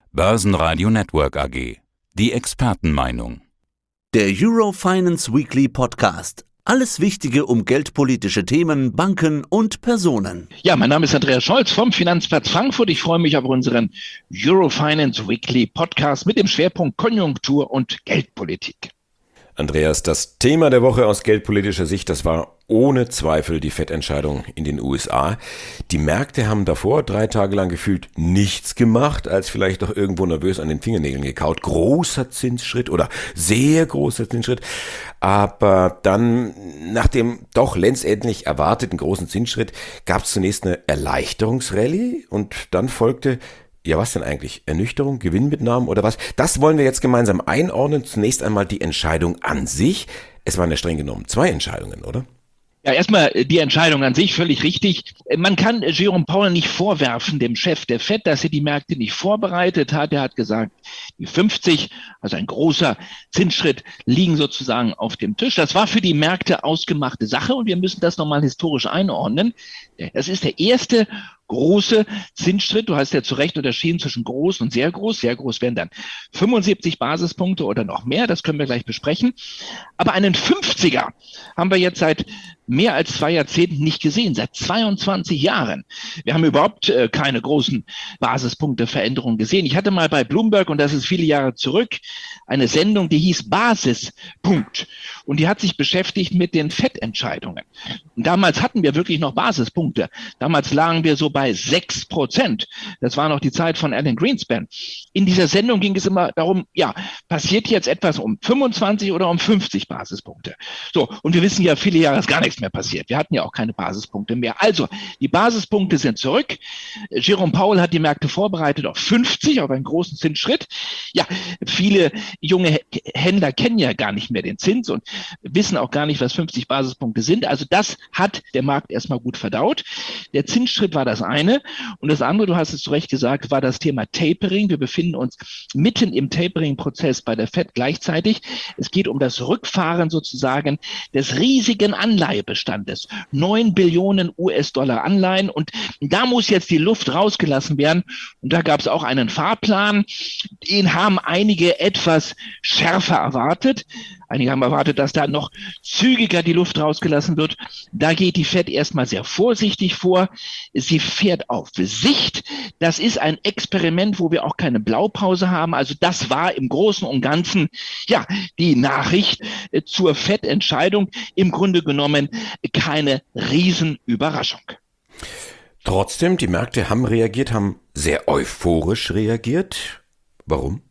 Börsenradio Network AG. Die Expertenmeinung. Der Eurofinance Weekly Podcast. Alles Wichtige um geldpolitische Themen, Banken und Personen. Ja, mein Name ist Andreas Scholz vom Finanzplatz Frankfurt. Ich freue mich auf unseren Eurofinance Weekly Podcast mit dem Schwerpunkt Konjunktur und Geldpolitik. Andreas, das Thema der Woche aus geldpolitischer Sicht, das war ohne Zweifel die FED-Entscheidung in den USA. Die Märkte haben davor 3 Tage lang gefühlt nichts gemacht, als vielleicht doch irgendwo nervös an den Fingernägeln gekaut. Großer Zinsschritt oder sehr großer Zinsschritt. Aber dann, nach dem doch letztendlich erwarteten großen Zinsschritt, gab es zunächst eine Erleichterungsrallye und dann folgte... Ja, was denn eigentlich? Ernüchterung, Gewinnmitnahmen oder was? Das wollen wir jetzt gemeinsam einordnen. Zunächst einmal die Entscheidung an sich. Es waren ja streng genommen 2 Entscheidungen, oder? Ja, erstmal die Entscheidung an sich, völlig richtig. Man kann Jerome Powell nicht vorwerfen, dem Chef der FED, dass er die Märkte nicht vorbereitet hat. Er hat gesagt, die 50, also ein großer Zinsschritt, liegen sozusagen auf dem Tisch. Das war für die Märkte ausgemachte Sache und wir müssen das nochmal historisch einordnen. Das ist der erste große Zinsschritt. Du hast ja zu Recht unterschieden zwischen groß und sehr groß. Sehr groß wären dann 75 Basispunkte oder noch mehr. Das können wir gleich besprechen. Aber einen 50er haben wir jetzt seit mehr als 2 Jahrzehnten nicht gesehen, seit 22 Jahren. Wir haben überhaupt keine großen Basispunkteveränderungen gesehen. Ich hatte mal bei Bloomberg, und das ist viele Jahre zurück, eine Sendung, die hieß Basispunkt. Und die hat sich beschäftigt mit den FED-Entscheidungen. Und damals hatten wir wirklich noch Basispunkte. Damals lagen wir so bei 6%. Das war noch die Zeit von Alan Greenspan. In dieser Sendung ging es immer darum, ja, passiert jetzt etwas um 25 oder um 50 Basispunkte? So, und wir wissen ja, viele Jahre ist gar nichts mehr passiert. Wir hatten ja auch keine Basispunkte mehr. Also, die Basispunkte sind zurück. Jerome Powell hat die Märkte vorbereitet auf 50, auf einen großen Zinsschritt. Ja, viele junge Händler kennen ja gar nicht mehr den Zins und wissen auch gar nicht, was 50 Basispunkte sind. Also das hat der Markt erstmal gut verdaut. Der Zinsschritt war das eine. Und das andere, du hast es zu Recht gesagt, war das Thema Tapering. Wir befinden uns mitten im Tapering-Prozess bei der FED gleichzeitig. Es geht um das Rückfahren sozusagen des riesigen Anleihebestandes. 9 Billionen US-Dollar Anleihen. Und da muss jetzt die Luft rausgelassen werden. Und da gab es auch einen Fahrplan. Den haben einige etwas schärfer erwartet. Einige haben erwartet, dass da noch zügiger die Luft rausgelassen wird. Da geht die FED erstmal sehr vorsichtig vor. Sie fährt auf Sicht. Das ist ein Experiment, wo wir auch keine Blaupause haben. Also das war im Großen und Ganzen, ja, die Nachricht zur FED-Entscheidung. Im Grunde genommen keine Riesenüberraschung. Trotzdem, die Märkte haben reagiert, haben sehr euphorisch reagiert. Warum?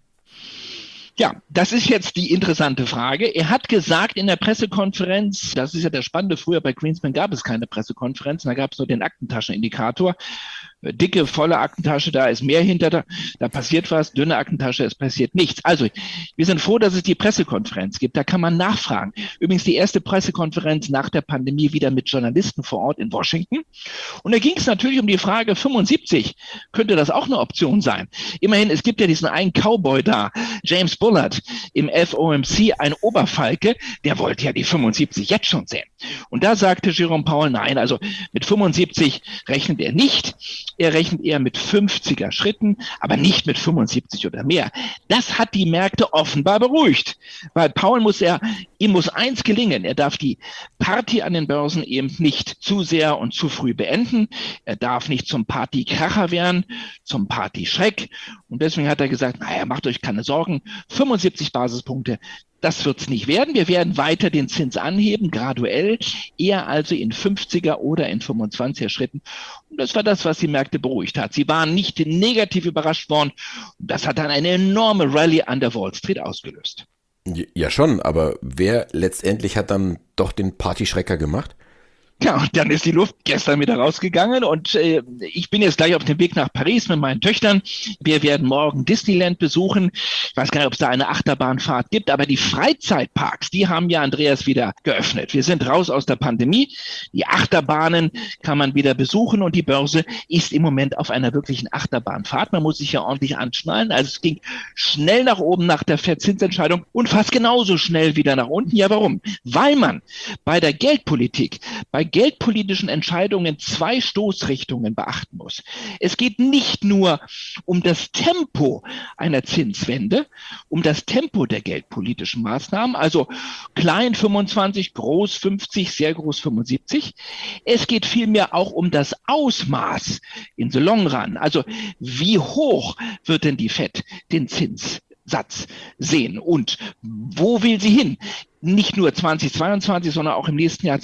Ja, das ist jetzt die interessante Frage. Er hat gesagt in der Pressekonferenz, das ist ja das Spannende, früher bei Greenspan gab es keine Pressekonferenzen, da gab es nur den Aktentaschenindikator. Dicke, volle Aktentasche, da ist mehr hinter, da passiert was, dünne Aktentasche, es passiert nichts. Also, wir sind froh, dass es die Pressekonferenz gibt, da kann man nachfragen. Übrigens die erste Pressekonferenz nach der Pandemie wieder mit Journalisten vor Ort in Washington. Und da ging es natürlich um die Frage 75, könnte das auch eine Option sein? Immerhin, es gibt ja diesen einen Cowboy da, James Bullard im FOMC, ein Oberfalke, der wollte ja die 75 jetzt schon sehen. Und da sagte Jerome Powell, nein, also mit 75 rechnet er nicht. Er rechnet eher mit 50er Schritten, aber nicht mit 75 oder mehr. Das hat die Märkte offenbar beruhigt, weil ihm muss eins gelingen. Er darf die Party an den Börsen eben nicht zu sehr und zu früh beenden. Er darf nicht zum Partykracher werden, zum Partyschreck. Und deswegen hat er gesagt, naja, macht euch keine Sorgen, 75 Basispunkte, das wird's nicht werden. Wir werden weiter den Zins anheben, graduell, eher also in 50er oder in 25er Schritten. Und das war das, was die Märkte beruhigt hat. Sie waren nicht negativ überrascht worden. Und das hat dann eine enorme Rallye an der Wall Street ausgelöst. Ja schon, aber wer letztendlich hat dann doch den Partyschrecker gemacht? Ja, und dann ist die Luft gestern wieder rausgegangen und ich bin jetzt gleich auf dem Weg nach Paris mit meinen Töchtern. Wir werden morgen Disneyland besuchen. weiß gar nicht, ob es da eine Achterbahnfahrt gibt, aber die Freizeitparks, die haben ja, Andreas, wieder geöffnet. Wir sind raus aus der Pandemie. Die Achterbahnen kann man wieder besuchen und die Börse ist im Moment auf einer wirklichen Achterbahnfahrt. Man muss sich ja ordentlich anschnallen. Also es ging schnell nach oben nach der Zinsentscheidung und fast genauso schnell wieder nach unten. Ja, warum? Weil man bei der Geldpolitik, bei geldpolitischen Entscheidungen zwei Stoßrichtungen beachten muss. Es geht nicht nur um das Tempo einer Zinswende, um das Tempo der geldpolitischen Maßnahmen, also klein 25, groß 50, sehr groß 75. Es geht vielmehr auch um das Ausmaß in the long run. Also wie hoch wird denn die FED den Zinssatz sehen und wo will sie hin? Nicht nur 2022, sondern auch im nächsten Jahr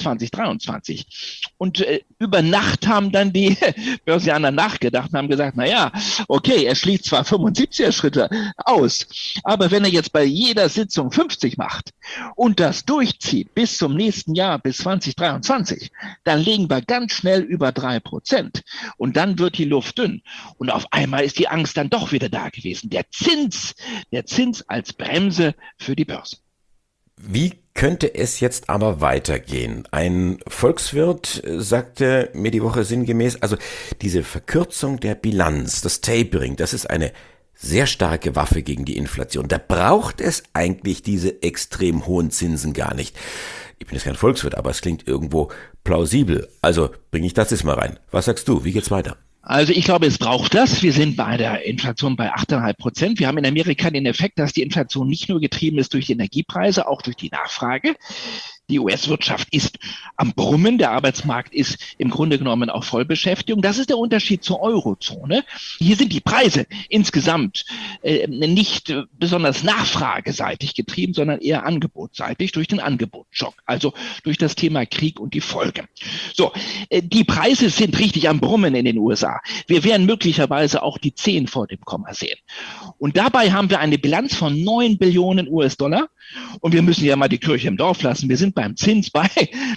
2023. Und über Nacht haben dann die Börsianer nachgedacht und haben gesagt, okay, er schließt zwar 75er Schritte aus, aber wenn er jetzt bei jeder Sitzung 50 macht und das durchzieht bis zum nächsten Jahr, bis 2023, dann liegen wir ganz schnell über 3%. Und dann wird die Luft dünn. Und auf einmal ist die Angst dann doch wieder da gewesen. Der Zins als Bremse für die Börse. Wie könnte es jetzt aber weitergehen? Ein Volkswirt sagte mir die Woche sinngemäß, also diese Verkürzung der Bilanz, das Tapering, das ist eine sehr starke Waffe gegen die Inflation. Da braucht es eigentlich diese extrem hohen Zinsen gar nicht. Ich bin jetzt kein Volkswirt, aber es klingt irgendwo plausibel. Also bringe ich das jetzt mal rein. Was sagst du? Wie geht's weiter? Also ich glaube, es braucht das. Wir sind bei der Inflation bei 8,5%. Wir haben in Amerika den Effekt, dass die Inflation nicht nur getrieben ist durch die Energiepreise, auch durch die Nachfrage. Die US-Wirtschaft ist am Brummen, der Arbeitsmarkt ist im Grunde genommen auf Vollbeschäftigung. Das ist der Unterschied zur Eurozone. Hier sind die Preise insgesamt nicht besonders nachfrageseitig getrieben, sondern eher angebotsseitig durch den Angebotsschock, also durch das Thema Krieg und die Folgen. So, die Preise sind richtig am Brummen in den USA. Wir werden möglicherweise auch die 10 vor dem Komma sehen. Und dabei haben wir eine Bilanz von 9 Billionen US-Dollar. Und wir müssen ja mal die Kirche im Dorf lassen. Wir sind beim Zins bei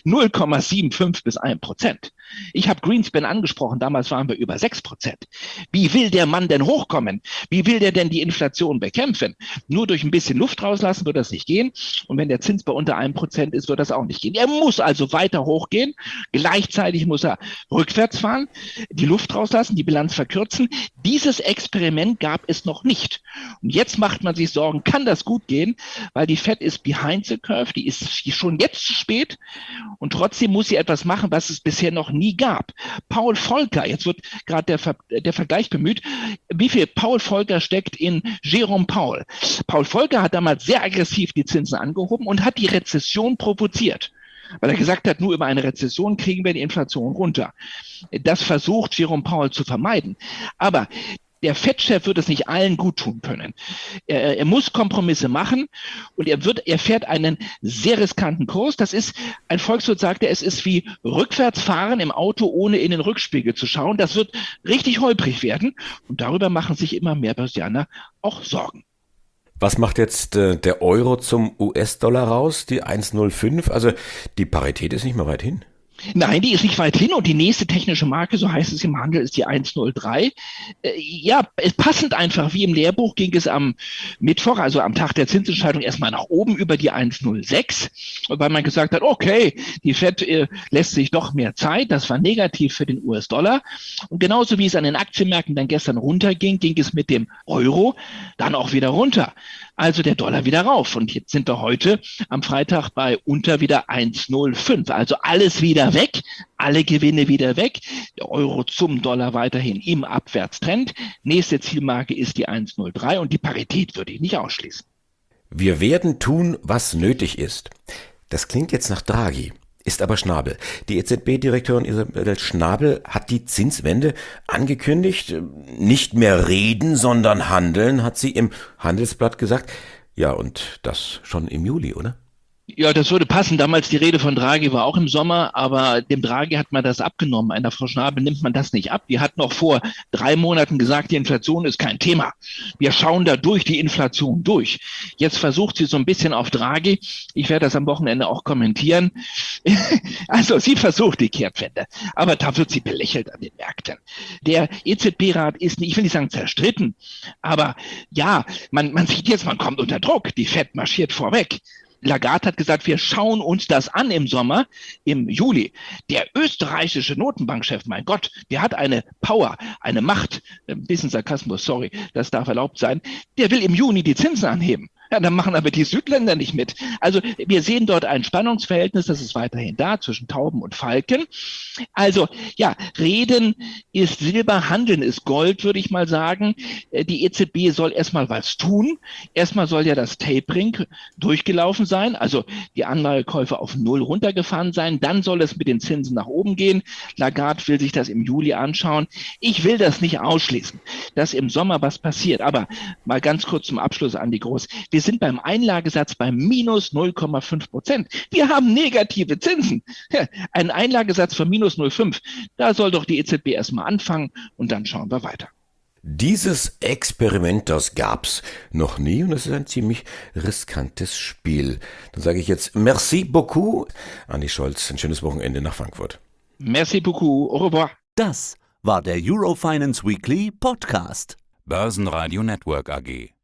0,75 bis 1%. Ich habe Greenspan angesprochen, damals waren wir über 6%. Wie will der Mann denn hochkommen? Wie will der denn die Inflation bekämpfen? Nur durch ein bisschen Luft rauslassen wird das nicht gehen. Und wenn der Zins bei unter 1% ist, wird das auch nicht gehen. Er muss also weiter hochgehen. Gleichzeitig muss er rückwärts fahren, die Luft rauslassen, die Bilanz verkürzen. Dieses Experiment gab es noch nicht. Und jetzt macht man sich Sorgen, kann das gut gehen? Weil die Fed ist behind the curve, die ist schon jetzt zu spät und trotzdem muss sie etwas machen, was es bisher noch nie gab. Paul Volcker, jetzt wird gerade der Vergleich bemüht, wie viel Paul Volcker steckt in Jerome Powell. Paul Volcker hat damals sehr aggressiv die Zinsen angehoben und hat die Rezession provoziert. Weil er gesagt hat, nur über eine Rezession kriegen wir die Inflation runter. Das versucht Jerome Powell zu vermeiden. Aber der Fed-Chef wird es nicht allen gut tun können. Er muss Kompromisse machen und er fährt einen sehr riskanten Kurs. Das ist, ein Volkswirt sagte, es ist wie rückwärts fahren im Auto, ohne in den Rückspiegel zu schauen. Das wird richtig holprig werden und darüber machen sich immer mehr Börsianer auch Sorgen. Was macht jetzt der Euro zum US-Dollar raus, die 1,05? Also die Parität ist nicht mehr weit hin. Nein, die ist nicht weit hin und die nächste technische Marke, so heißt es im Handel, ist die 1,03. Passend einfach wie im Lehrbuch ging es am Mittwoch, also am Tag der Zinsentscheidung, erstmal nach oben über die 1,06, weil man gesagt hat, okay, die Fed lässt sich doch mehr Zeit, das war negativ für den US-Dollar. Und genauso wie es an den Aktienmärkten dann gestern runterging, ging es mit dem Euro dann auch wieder runter. Also der Dollar wieder rauf. Und jetzt sind wir heute am Freitag bei unter wieder 1,05. Also alles wieder weg, alle Gewinne wieder weg. Der Euro zum Dollar weiterhin im Abwärtstrend. Nächste Zielmarke ist die 1,03 und die Parität würde ich nicht ausschließen. Wir werden tun, was nötig ist. Das klingt jetzt nach Draghi. Ist aber Schnabel. Die EZB-Direktorin Isabel Schnabel hat die Zinswende angekündigt. Nicht mehr reden, sondern handeln, hat sie im Handelsblatt gesagt. Ja, und das schon im Juli, oder? Ja, das würde passen. Damals die Rede von Draghi war auch im Sommer, aber dem Draghi hat man das abgenommen. Einer Frau Schnabel nimmt man das nicht ab. Die hat noch vor 3 Monaten gesagt, die Inflation ist kein Thema. Wir schauen da durch die Inflation durch. Jetzt versucht sie so ein bisschen auf Draghi. Ich werde das am Wochenende auch kommentieren. Also sie versucht die Kehrtwende, aber da wird sie belächelt an den Märkten. Der EZB-Rat ist, ich will nicht sagen zerstritten, aber ja, man sieht jetzt, man kommt unter Druck. Die FED marschiert vorweg. Lagarde hat gesagt, wir schauen uns das an im Sommer, im Juli. Der österreichische Notenbankchef, mein Gott, der hat eine Power, eine Macht, ein bisschen Sarkasmus, sorry, das darf erlaubt sein, der will im Juni die Zinsen anheben. Ja, dann machen aber die Südländer nicht mit. Also wir sehen dort ein Spannungsverhältnis, das ist weiterhin da, zwischen Tauben und Falken. Also ja, Reden ist Silber, Handeln ist Gold, würde ich mal sagen. Die EZB soll erstmal was tun. Erstmal soll ja das Tapering durchgelaufen sein, also die Anleihekäufe auf 0 runtergefahren sein. Dann soll es mit den Zinsen nach oben gehen. Lagarde will sich das im Juli anschauen. Ich will das nicht ausschließen, dass im Sommer was passiert. Aber mal ganz kurz zum Abschluss, Andi Groß. Wir sind beim Einlagesatz bei minus 0,5%. Wir haben negative Zinsen. Ein Einlagesatz von minus 0,5. Da soll doch die EZB erstmal anfangen und dann schauen wir weiter. Dieses Experiment, das gab's noch nie und es ist ein ziemlich riskantes Spiel. Dann sage ich jetzt merci beaucoup. Andi Scholz, ein schönes Wochenende nach Frankfurt. Merci beaucoup. Au revoir. Das war der Eurofinance Weekly Podcast. Börsenradio Network AG.